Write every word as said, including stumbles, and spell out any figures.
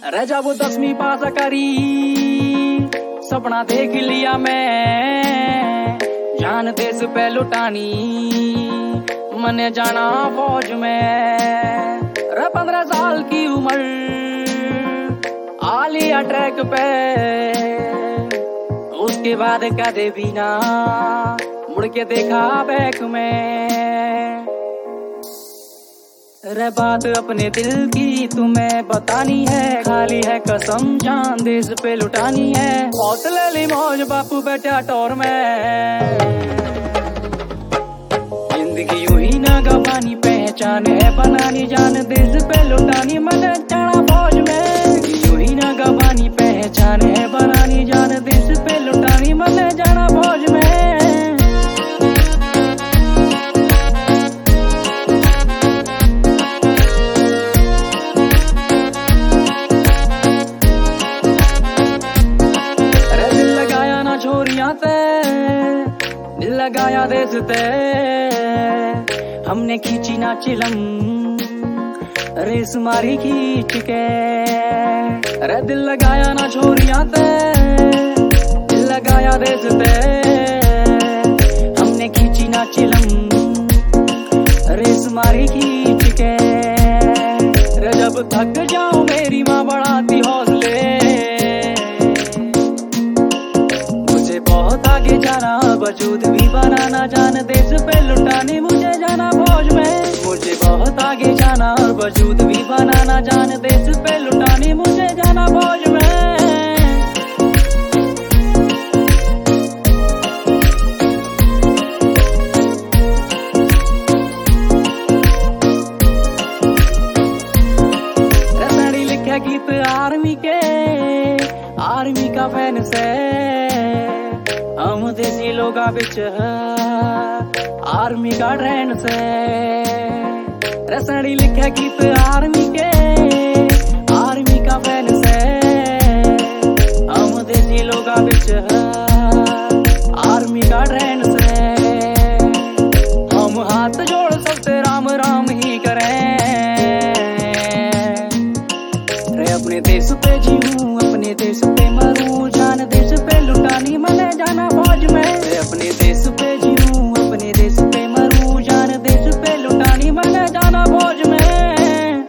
अरे जब दसवीं पास करी सपना देख लिया मैं, जान देश पे लुटानी मने जाना फौज में। अरे पंद्रह साल की उम्र आ लिया ट्रैक पे, उसके बाद कदे भी ना मुड़ के देखा बैक में। अरे बात अपने दिल की तुम्हें बतानी है, खाली है कसम जान देश पे लुटानी है। हौसले ली मौज बापू बेटा टोर में, जिंदगी यूं ही ना गवानी पहचान है बनानी, जान देश पे लुटानी मन जाना फौज में। यूं ही ना गवानी पहचान है बनानी, जान देश पे लुटानी मन जाना फौज में। छोरियां ते दिल लगाया देश ते, हमने खींची ना चिलम रेस मारी खींच के। अरे दिल लगाया ना छोरियां ते दिल लगाया देश ते, हमने खींची ना चिलम रेस मारी खींच के। अरे जब थक जाऊं मेरी माँ बढ़ाती हौसले, बहुत आगे जाना वजूद भी बनाना, जान देश पे लुटाने मुझे जाना फौज में। मुझे बहुत आगे जाना वजूद भी बनाना, जान देश पे लुटाने मुझे जाना फौज में। रसड़ी लिखा गीत आर्मी के, आर्मी का फैन से हम देसी लोगा बिच आर्मी का ट्रेंड से। रसड़ी लिखे गीत आर्मी के, आर्मी का फैन से हम देसी लोगा बिच आर्मी का ट्रेंड से। हम हाथ जोड़ सकते राम राम ही करें, रे अपने देश पे जीऊं अपने देश पे मरूं, जान देश पे लुटानी मने जाना फौज में। अपने देश पे